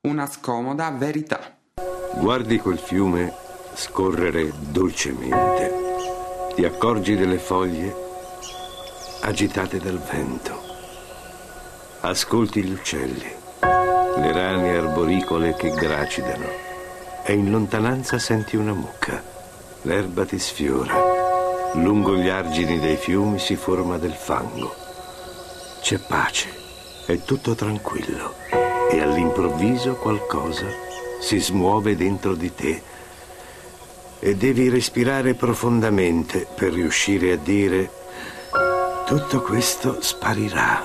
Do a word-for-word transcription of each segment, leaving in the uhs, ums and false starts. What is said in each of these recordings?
una scomoda verità. Guardi quel fiume scorrere dolcemente. Ti accorgi delle foglie agitate dal vento. Ascolti gli uccelli, le rane arboricole che gracidano, e in lontananza senti una mucca. L'erba ti sfiora. Lungo gli argini dei fiumi si forma del fango. C'è pace, è tutto tranquillo, e all'improvviso qualcosa si smuove dentro di te e devi respirare profondamente per riuscire a dire: tutto questo sparirà.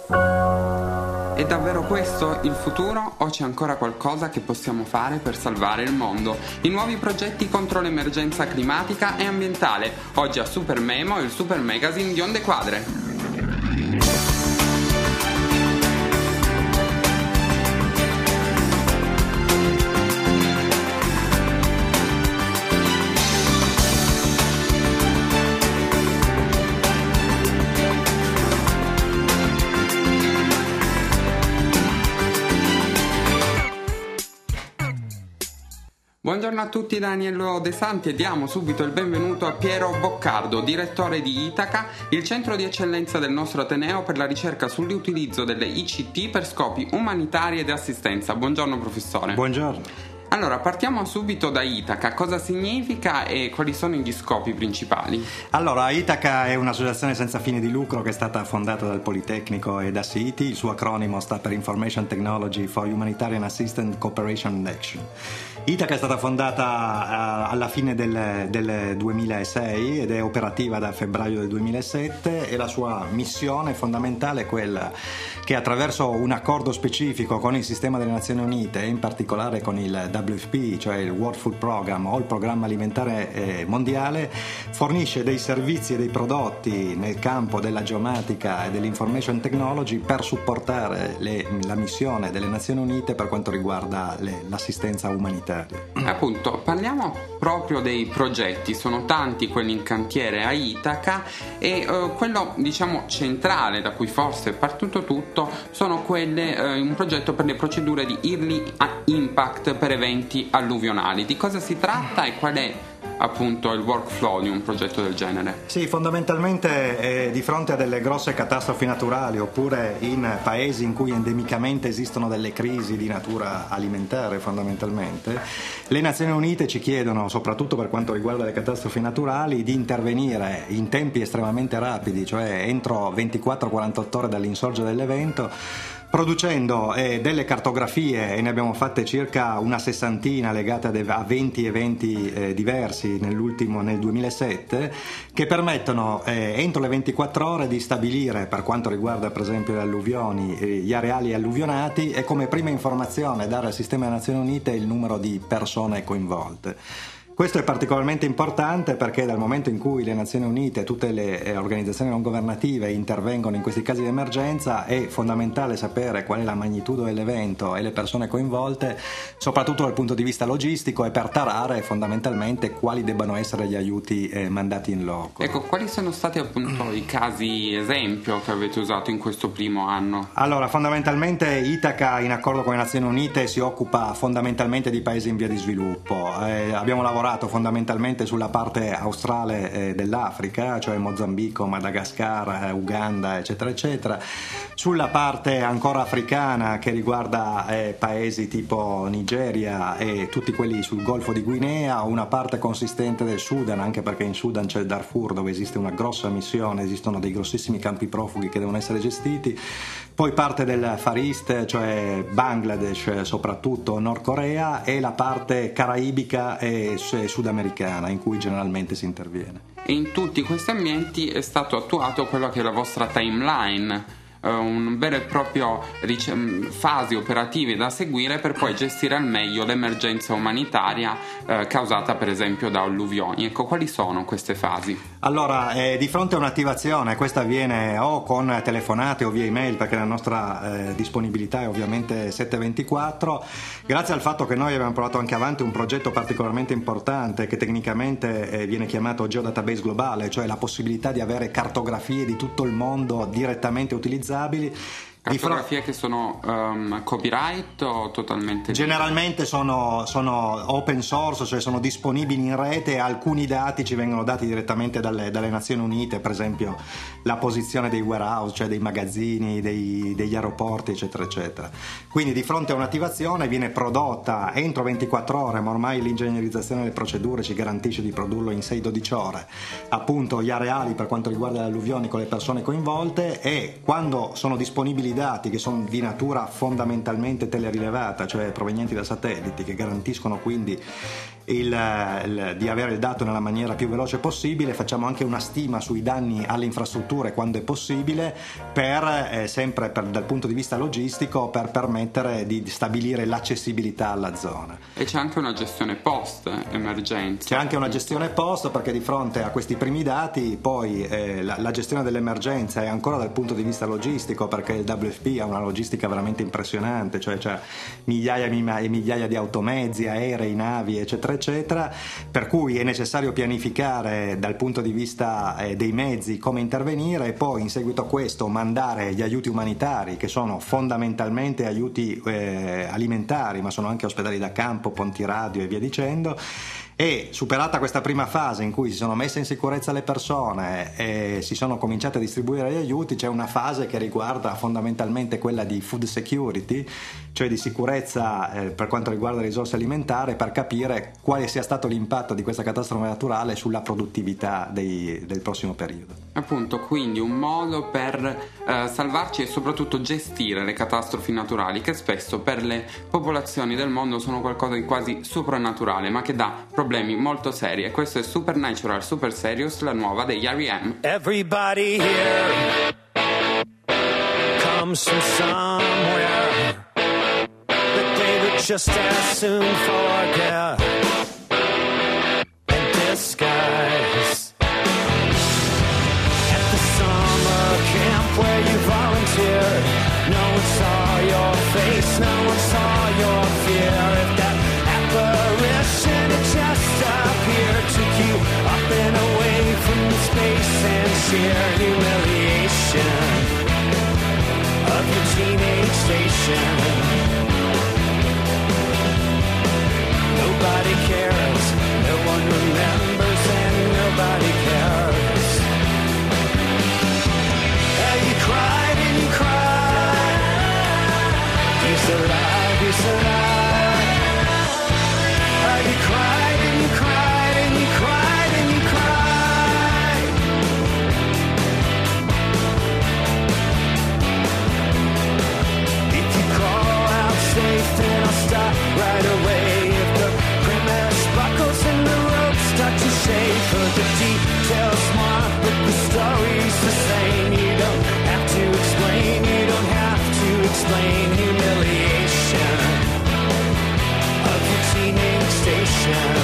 È davvero questo il futuro o c'è ancora qualcosa che possiamo fare per salvare il mondo? I nuovi progetti contro l'emergenza climatica e ambientale. Oggi a Super Memo, il Super Magazine di Onde Quadre. Buongiorno a tutti da Aniello De Santi e diamo subito il benvenuto a Piero Boccardo, direttore di Itaca, il centro di eccellenza del nostro Ateneo per la ricerca sull'utilizzo delle I C T per scopi umanitari ed assistenza. Buongiorno professore. Buongiorno. Allora, partiamo subito da Itaca. Cosa significa e quali sono gli scopi principali? Allora, Itaca è un'associazione senza fine di lucro che è stata fondata dal Politecnico e da SITI. Il suo acronimo sta per Information Technology for Humanitarian Assistance Cooperation and Action. Itaca è stata fondata uh, alla fine del, del duemilasei ed è operativa da febbraio del duemilasette, e la sua missione fondamentale è quella che attraverso un accordo specifico con il sistema delle Nazioni Unite e in particolare con il W F P, cioè il World Food Program o il Programma Alimentare eh, Mondiale, fornisce dei servizi e dei prodotti nel campo della geomatica e dell'information technology per supportare le, la missione delle Nazioni Unite per quanto riguarda le, l'assistenza umanitaria. Appunto, parliamo proprio dei progetti. Sono tanti quelli in cantiere a Itaca e uh, quello diciamo centrale da cui forse è partito tutto sono quelle uh, un progetto per le procedure di Early Impact per eventi alluvionali. Di cosa si tratta e qual è appunto il workflow di un progetto del genere? Sì, fondamentalmente eh, di fronte a delle grosse catastrofi naturali oppure in paesi in cui endemicamente esistono delle crisi di natura alimentare, fondamentalmente le Nazioni Unite ci chiedono, soprattutto per quanto riguarda le catastrofi naturali, di intervenire in tempi estremamente rapidi, cioè entro ventiquattro quarantotto ore dall'insorgere dell'evento, producendo eh, delle cartografie, e ne abbiamo fatte circa una sessantina legate a, de- a venti eventi eh, diversi nell'ultimo, nel duemilasette, che permettono eh, entro le ventiquattro ore di stabilire, per quanto riguarda per esempio le alluvioni, eh, gli areali alluvionati, e come prima informazione dare al sistema delle Nazioni Unite il numero di persone coinvolte. Questo è particolarmente importante perché dal momento in cui le Nazioni Unite e tutte le organizzazioni non governative intervengono in questi casi di emergenza è fondamentale sapere qual è la magnitudo dell'evento e le persone coinvolte, soprattutto dal punto di vista logistico, e per tarare fondamentalmente quali debbano essere gli aiuti eh, mandati in loco. Ecco, quali sono stati appunto i casi esempio che avete usato in questo primo anno? Allora, fondamentalmente Itaca, in accordo con le Nazioni Unite, si occupa fondamentalmente di paesi in via di sviluppo. Eh, abbiamo lavorato fondamentalmente sulla parte australe eh, dell'Africa, cioè Mozambico, Madagascar, eh, Uganda, eccetera eccetera, sulla parte ancora africana che riguarda eh, paesi tipo Nigeria e tutti quelli sul Golfo di Guinea, una parte consistente del Sudan, anche perché in Sudan c'è il Darfur dove esiste una grossa missione, esistono dei grossissimi campi profughi che devono essere gestiti, poi parte del Far East, cioè Bangladesh, soprattutto Nord Corea, e la parte caraibica e sudamericana in cui generalmente si interviene. E in tutti questi ambienti è stato attuato quello che è la vostra timeline, un vero e proprio fasi operative da seguire per poi gestire al meglio l'emergenza umanitaria eh, causata per esempio da alluvioni. Ecco, quali sono queste fasi? Allora, eh, di fronte a un'attivazione, questa avviene o con telefonate o via email, perché la nostra eh, disponibilità è ovviamente sette ventiquattro, grazie al fatto che noi abbiamo portato anche avanti un progetto particolarmente importante che tecnicamente eh, viene chiamato Geodatabase Globale, cioè la possibilità di avere cartografie di tutto il mondo direttamente utilizzabili. Cartografie che sono um, copyright o totalmente? Generalmente sono, sono open source, cioè sono disponibili in rete. Alcuni dati ci vengono dati direttamente dalle, dalle Nazioni Unite, per esempio la posizione dei warehouse, cioè dei magazzini, dei, degli aeroporti, eccetera eccetera. Quindi di fronte a un'attivazione viene prodotta entro ventiquattro ore, ma ormai l'ingegnerizzazione delle procedure ci garantisce di produrlo in sei dodici ore, appunto gli areali per quanto riguarda le alluvioni con le persone coinvolte, e quando sono disponibili dati che sono di natura fondamentalmente telerilevata, cioè provenienti da satelliti, che garantiscono quindi il, il, di avere il dato nella maniera più veloce possibile, facciamo anche una stima sui danni alle infrastrutture quando è possibile, per eh, sempre per, dal punto di vista logistico, per permettere di stabilire l'accessibilità alla zona. E c'è anche una gestione post emergenza. C'è anche una gestione post, perché di fronte a questi primi dati poi eh, la, la gestione dell'emergenza è ancora dal punto di vista logistico, perché il W F P ha una logistica veramente impressionante, cioè c'è migliaia e migliaia di automezzi, aerei, navi, eccetera eccetera, per cui è necessario pianificare dal punto di vista eh, dei mezzi come intervenire, e poi in seguito a questo mandare gli aiuti umanitari, che sono fondamentalmente aiuti eh, alimentari, ma sono anche ospedali da campo, ponti radio e via dicendo. E superata questa prima fase in cui si sono messe in sicurezza le persone e si sono cominciate a distribuire gli aiuti, c'è una fase che riguarda fondamentalmente quella di food security, cioè di sicurezza eh, per quanto riguarda le risorse alimentari, per capire quale sia stato l'impatto di questa catastrofe naturale sulla produttività dei, del prossimo periodo. Appunto, quindi un modo per eh, salvarci e soprattutto gestire le catastrofi naturali, che spesso per le popolazioni del mondo sono qualcosa di quasi soprannaturale, ma che dà problemi molto seri. E questo è Supernatural Super Serious, la nuova degli R E M. Everybody here comes from somewhere that they would just as soon forget and disguise. At the summer camp where you volunteered, no one saw your face, no one saw your fear. If that apparition had just appeared, took you up and away from the space and sheer humiliation of your teenage station. Nobody cares, no one remembers, and nobody cares. And you cried and you cried, he's alive, he's alive. And you cried and you cried and you cried and you cried. If you crawl out safe, then I'll stop right away. If the premise buckles and the ropes start to shake, for the details smart, but the story's the same. You don't have to explain, you don't have to explain humiliation of your teenage station.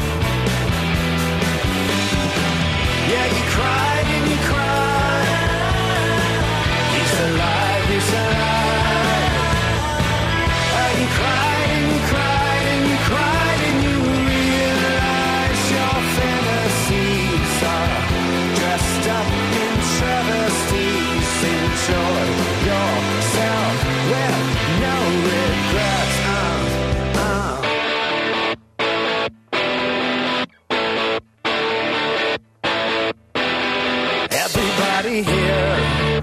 Yeah, you cried and you cried, he's alive, he's alive. And you cried and you cried and you cried, and you realize your fantasies are dressed up in travesties. Enjoy yourself with no regrets. uh, uh. Everybody here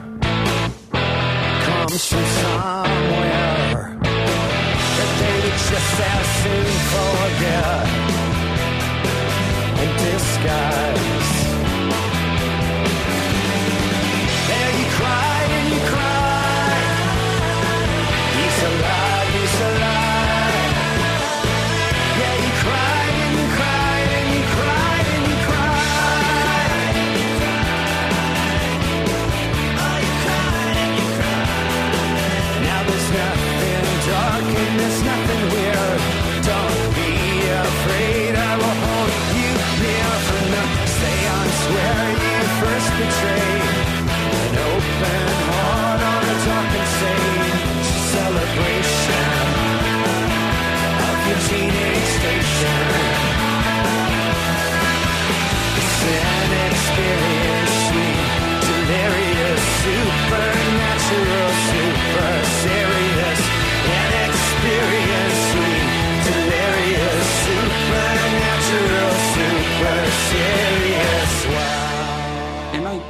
comes from somewhere that they would just as soon forget and disguise. There you cried and you cried, he's alive, he's alive. Yeah, you cried and you cried and you cried and you cried. Oh, you cried and you cried. Now there's nothing dark and there's nothing weird. Don't be afraid, I will hold you near from the seance where you first betrayed. An open heart on a dark and sage celebration of your teenage station. It's an experience, sweet, delirious, supernatural, sweet.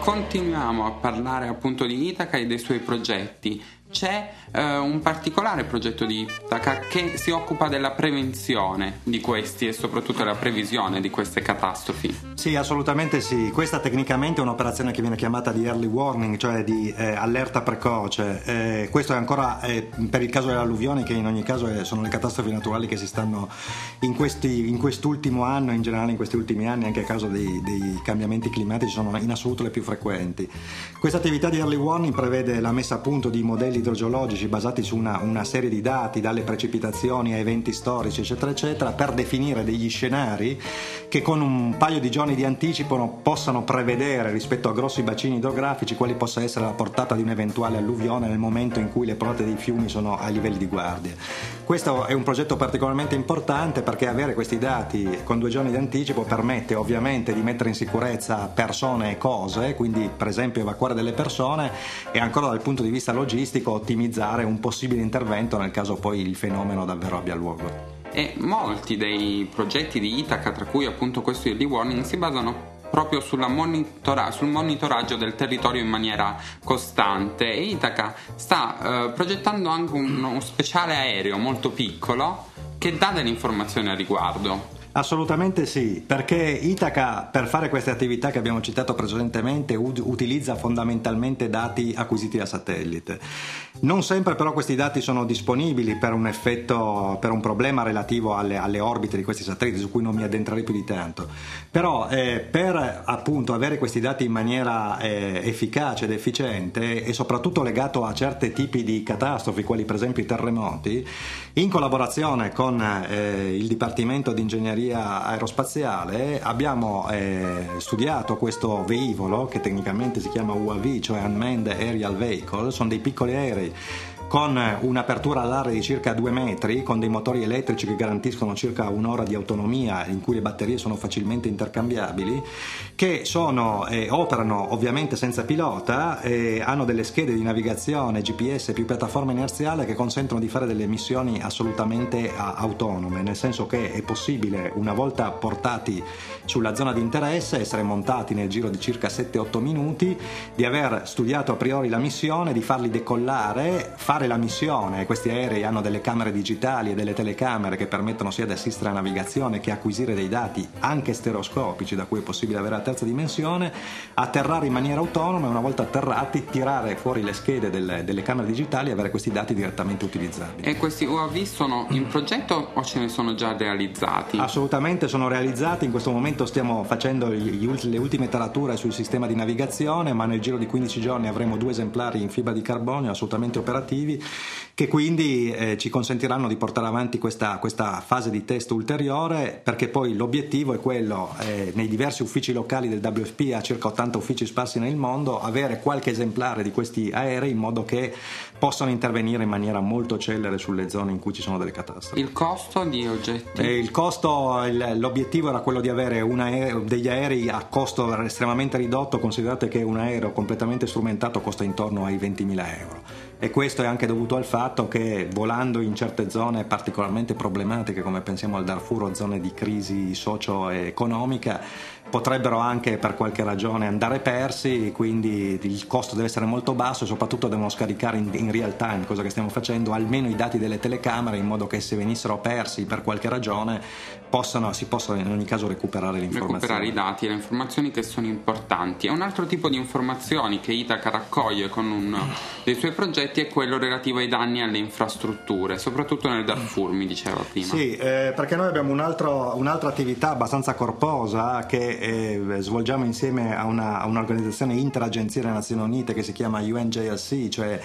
continuiamo a parlare appunto di Itaca e dei suoi progetti. C'è eh, un particolare progetto di Itaca che si occupa della prevenzione di questi e soprattutto della previsione di queste catastrofi. Sì, assolutamente sì. Questa tecnicamente è un'operazione che viene chiamata di early warning, cioè di eh, allerta precoce. Eh, questo è ancora eh, per il caso delle alluvioni, che in ogni caso è, sono le catastrofi naturali che si stanno in, questi, in quest'ultimo anno, in generale in questi ultimi anni, anche a causa dei, dei cambiamenti climatici, sono in assoluto le più frequenti. Questa attività di early warning prevede la messa a punto di modelli idrogeologici basati su una, una serie di dati, dalle precipitazioni a eventi storici eccetera eccetera, per definire degli scenari che con un paio di giorni di anticipo possano prevedere rispetto a grossi bacini idrografici quali possa essere la portata di un'eventuale alluvione nel momento in cui le prote dei fiumi sono ai livelli di guardia. Questo è un progetto particolarmente importante perché avere questi dati con due giorni di anticipo permette ovviamente di mettere in sicurezza persone e cose, quindi per esempio evacuare delle persone, e ancora dal punto di vista logistico ottimizzare un possibile intervento nel caso poi il fenomeno davvero abbia luogo. E molti dei progetti di Itaca, tra cui appunto questo early warning, si basano proprio sulla monitora- sul monitoraggio del territorio in maniera costante, e Itaca sta eh, progettando anche un, uno speciale aereo molto piccolo che dà delle informazioni a riguardo. Assolutamente sì, perché Itaca per fare queste attività che abbiamo citato precedentemente u- utilizza fondamentalmente dati acquisiti da satellite. Non sempre però questi dati sono disponibili per un effetto, per un problema relativo alle, alle orbite di questi satelliti, su cui non mi addentrerei più di tanto. Però eh, per appunto avere questi dati in maniera eh, efficace ed efficiente, e soprattutto legato a certi tipi di catastrofi, quali per esempio i terremoti, in collaborazione con eh, il Dipartimento di Ingegneria Aerospaziale abbiamo eh, studiato questo velivolo che tecnicamente si chiama U A V, cioè Unmanned Aerial Vehicle. Sono dei piccoli aerei con un'apertura all'aria di circa due metri, con dei motori elettrici che garantiscono circa un'ora di autonomia, in cui le batterie sono facilmente intercambiabili, che sono, eh, operano ovviamente senza pilota, eh, hanno delle schede di navigazione G P S più piattaforma inerziale che consentono di fare delle missioni assolutamente a- autonome, nel senso che è possibile, una volta portati sulla zona di interesse, essere montati nel giro di circa sette otto minuti, di aver studiato a priori la missione, di farli decollare, fare la missione. Questi aerei hanno delle camere digitali e delle telecamere che permettono sia di assistere alla navigazione che acquisire dei dati anche stereoscopici, da cui è possibile avere la terza dimensione, atterrare in maniera autonoma e una volta atterrati tirare fuori le schede delle, delle camere digitali e avere questi dati direttamente utilizzabili. E questi U A V sono in progetto o ce ne sono già realizzati? Assolutamente sono realizzati, in questo momento stiamo facendo gli, gli, le ultime tarature sul sistema di navigazione, ma nel giro di quindici giorni avremo due esemplari in fibra di carbonio assolutamente operativi, che quindi eh, ci consentiranno di portare avanti questa, questa fase di test ulteriore, perché poi l'obiettivo è quello, eh, nei diversi uffici locali del W F P, a circa ottanta uffici sparsi nel mondo, avere qualche esemplare di questi aerei in modo che possano intervenire in maniera molto celere sulle zone in cui ci sono delle catastrofi. Il costo di oggetti? Eh, il costo, il, l'obiettivo era quello di avere un aereo, degli aerei a costo estremamente ridotto. Considerate che un aereo completamente strumentato costa intorno ai ventimila euro, e questo è anche dovuto al fatto che volando in certe zone particolarmente problematiche, come pensiamo al Darfur o zone di crisi socio-economica, potrebbero anche per qualche ragione andare persi, quindi il costo deve essere molto basso e soprattutto devono scaricare in, in real time, cosa che stiamo facendo, almeno i dati delle telecamere, in modo che se venissero persi per qualche ragione possano, si possano in ogni caso recuperare le informazioni. Recuperare i dati e le informazioni che sono importanti. E un altro tipo di informazioni che Itaca raccoglie con uno dei suoi progetti è quello relativo ai danni alle infrastrutture, soprattutto nel Darfur, mi diceva prima. Sì, eh, perché noi abbiamo un altro, un'altra attività abbastanza corposa che eh, svolgiamo insieme a, una, a un'organizzazione interagenzia delle Nazioni Unite che si chiama U N J L C, cioè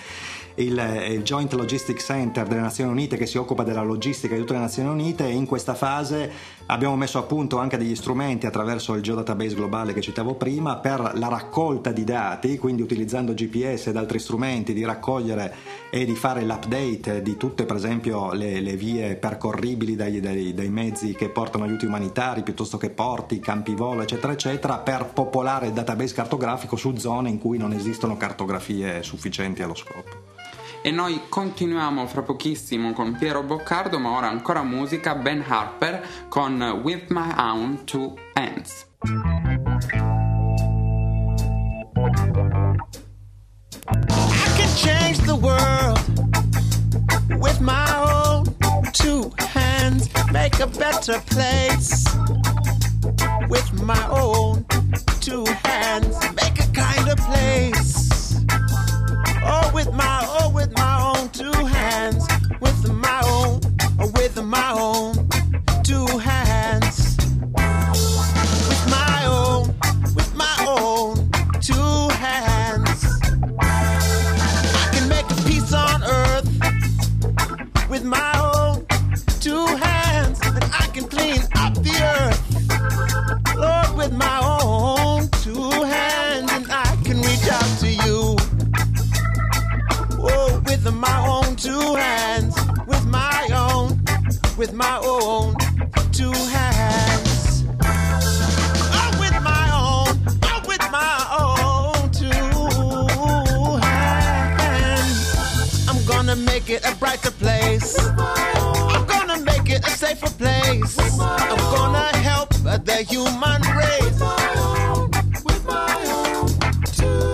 il, il Joint Logistics Center delle Nazioni Unite, che si occupa della logistica di tutte le Nazioni Unite, e in questa fase abbiamo messo a punto anche degli strumenti attraverso il Geodatabase globale che citavo prima per la raccolta di dati, quindi utilizzando G P S ed altri strumenti di raccogliere e di fare l'update di tutte, per esempio, le, le vie percorribili dai, dai, dai mezzi che portano aiuti umanitari, piuttosto che porti, campi volo eccetera eccetera, per popolare il database cartografico su zone in cui non esistono cartografie sufficienti allo scopo. E noi continuiamo fra pochissimo con Piero Boccardo, ma ora ancora musica. Ben Harper con With My Own Two Hands. change the world with my own two hands. Make a better place with my own two hands. Make a kinder place. Oh, with my, oh, with my own two hands. With my own, oh, with my own two hands. With my own, with my own two hands. I can make a peace on earth with my own two hands. And I can clean up the earth, Lord, with my own two hands. And I can reach out to you, oh, with my own two hands. With my own, with my own two hands. Oh, with my own, oh, with my own two hands. I'm gonna make it a brighter place. I'm gonna make it a safer place. I'm gonna help the human race. With my own two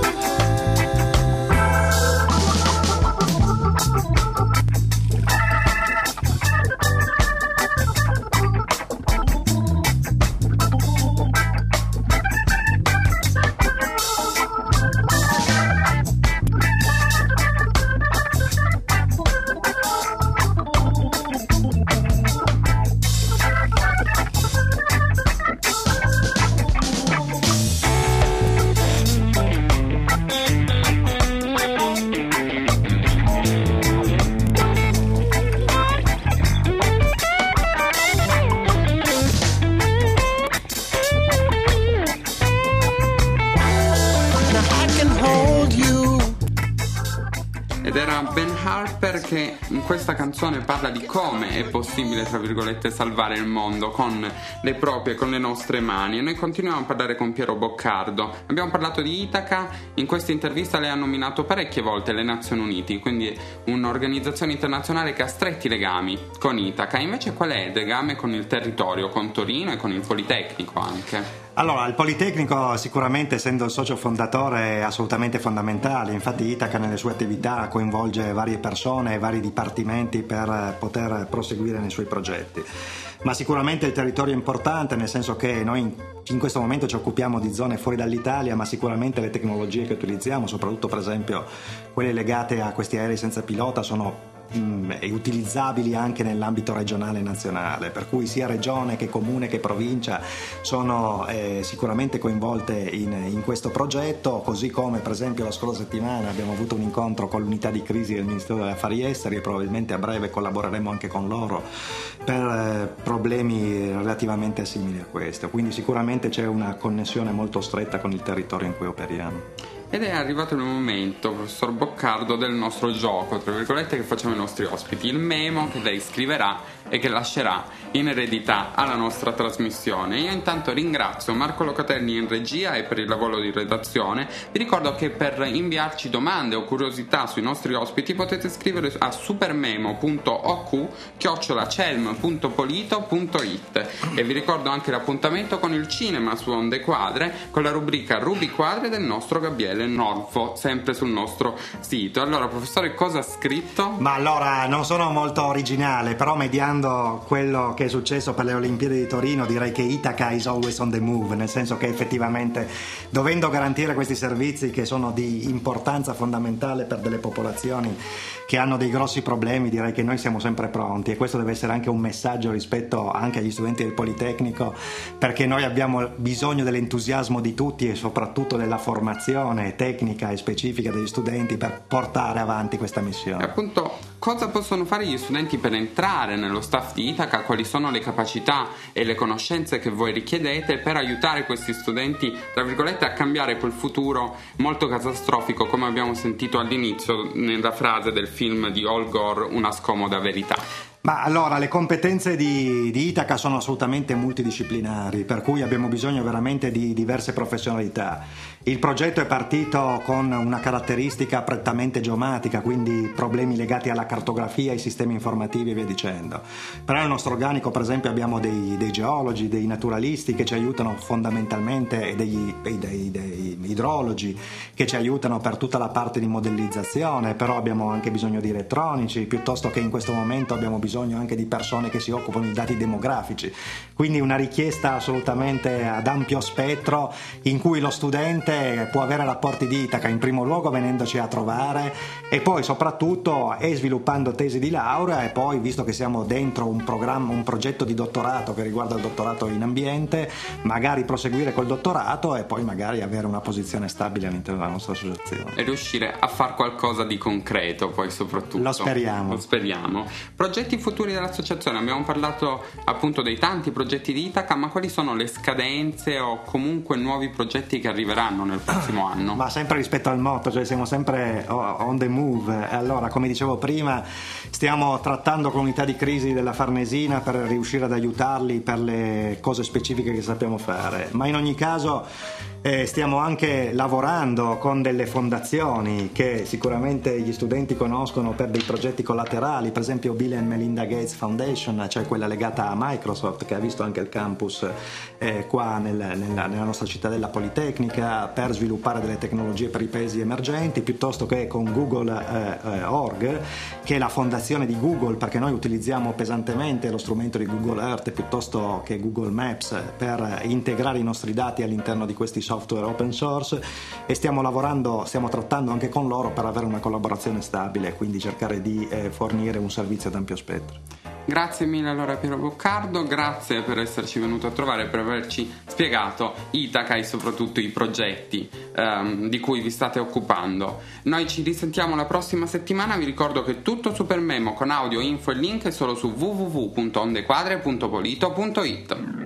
Ed era Ben Harper che in questa canzone parla di come è possibile, tra virgolette, salvare il mondo con le proprie, con le nostre mani. E noi continuiamo a parlare con Piero Boccardo. Abbiamo parlato di Itaca, in questa intervista lei ha nominato parecchie volte le Nazioni Unite, quindi un'organizzazione internazionale che ha stretti legami con Itaca. Invece qual è il legame con il territorio, con Torino e con il Politecnico anche? Allora, il Politecnico sicuramente, essendo il socio fondatore, è assolutamente fondamentale. Infatti Itaca nelle sue attività coinvolge varie persone e vari dipartimenti per poter proseguire nei suoi progetti. Ma sicuramente il territorio è importante, nel senso che noi in questo momento ci occupiamo di zone fuori dall'Italia, ma sicuramente le tecnologie che utilizziamo, soprattutto per esempio quelle legate a questi aerei senza pilota, sono e utilizzabili anche nell'ambito regionale e nazionale, per cui sia regione che comune che provincia sono eh, sicuramente coinvolte in, in questo progetto, così come per esempio la scorsa settimana abbiamo avuto un incontro con l'unità di crisi del Ministero degli Affari Esteri e probabilmente a breve collaboreremo anche con loro per eh, problemi relativamente simili a questo, quindi sicuramente c'è una connessione molto stretta con il territorio in cui operiamo. Ed è arrivato il momento, professor Boccardo, del nostro gioco, tra virgolette, che facciamo ai nostri ospiti, il memo che lei scriverà e che lascerà in eredità alla nostra trasmissione. Io intanto ringrazio Marco Locatelli in regia e per il lavoro di redazione. Vi ricordo che per inviarci domande o curiosità sui nostri ospiti potete scrivere a supermemo punto o cu chiocciola celm punto polito punto it, e vi ricordo anche l'appuntamento con il cinema su Onde Quadre con la rubrica Rubi Quadre del nostro Gabriele Norfo, sempre sul nostro sito. Allora, professore, cosa ha scritto? Ma allora, non sono molto originale, però mediante quello che è successo per le Olimpiadi di Torino, direi che Itaca is always on the move, nel senso che effettivamente, dovendo garantire questi servizi che sono di importanza fondamentale per delle popolazioni che hanno dei grossi problemi, direi che noi siamo sempre pronti, e questo deve essere anche un messaggio rispetto anche agli studenti del Politecnico, perché noi abbiamo bisogno dell'entusiasmo di tutti e soprattutto della formazione tecnica e specifica degli studenti per portare avanti questa missione. E appunto, cosa possono fare gli studenti per entrare nello staff di Itaca? Quali sono le capacità e le conoscenze che voi richiedete per aiutare questi studenti, tra virgolette, a cambiare quel futuro molto catastrofico, come abbiamo sentito all'inizio nella frase del film di Al Gore, Una scomoda verità? Ma allora, le competenze di, di Itaca sono assolutamente multidisciplinari, per cui abbiamo bisogno veramente di diverse professionalità. Il progetto è partito con una caratteristica prettamente geomatica, quindi problemi legati alla cartografia, ai sistemi informativi e via dicendo. Però nel nostro organico, per esempio, abbiamo dei, dei geologi, dei naturalisti che ci aiutano fondamentalmente, e degli, e dei, dei idrologi che ci aiutano per tutta la parte di modellizzazione, però abbiamo anche bisogno di elettronici, piuttosto che in questo momento abbiamo bisogno anche di persone che si occupano di dati demografici. Quindi una richiesta assolutamente ad ampio spettro, in cui lo studente può avere rapporti di Itaca in primo luogo venendoci a trovare, e poi soprattutto e sviluppando tesi di laurea, e poi, visto che siamo dentro un programma, un progetto di dottorato che riguarda il dottorato in ambiente, magari proseguire col dottorato e poi magari avere una posizione stabile all'interno della nostra associazione e riuscire a fare qualcosa di concreto, poi soprattutto lo speriamo lo speriamo. Progetti futuri dell'associazione, abbiamo parlato appunto dei tanti progetti di Itaca, ma quali sono le scadenze o comunque nuovi progetti che arriveranno nel prossimo anno? Ma sempre rispetto al motto, cioè siamo sempre on the move. Allora, come dicevo prima, stiamo trattando con l'unità di crisi della Farnesina per riuscire ad aiutarli per le cose specifiche che sappiamo fare, ma in ogni caso eh, stiamo anche lavorando con delle fondazioni che sicuramente gli studenti conoscono per dei progetti collaterali, per esempio Bill and Melinda Gates Foundation, cioè quella legata a Microsoft, che ha visto anche il campus eh, qua nel, nella, nella nostra cittadella Politecnica, per sviluppare delle tecnologie per i paesi emergenti, piuttosto che con Google eh, eh, Org, che è la fondazione di Google, perché noi utilizziamo pesantemente lo strumento di Google Earth piuttosto che Google Maps per integrare i nostri dati all'interno di questi software open source, e stiamo lavorando, stiamo trattando anche con loro per avere una collaborazione stabile e quindi cercare di eh, fornire un servizio ad ampio spettro. Grazie mille allora Piero Boccardo, grazie per esserci venuto a trovare, per averci spiegato Itaca e soprattutto i progetti um, di cui vi state occupando. Noi ci risentiamo la prossima settimana, vi ricordo che tutto Supermemo con audio, info e link è solo su w w w punto ondequadre punto polito punto it.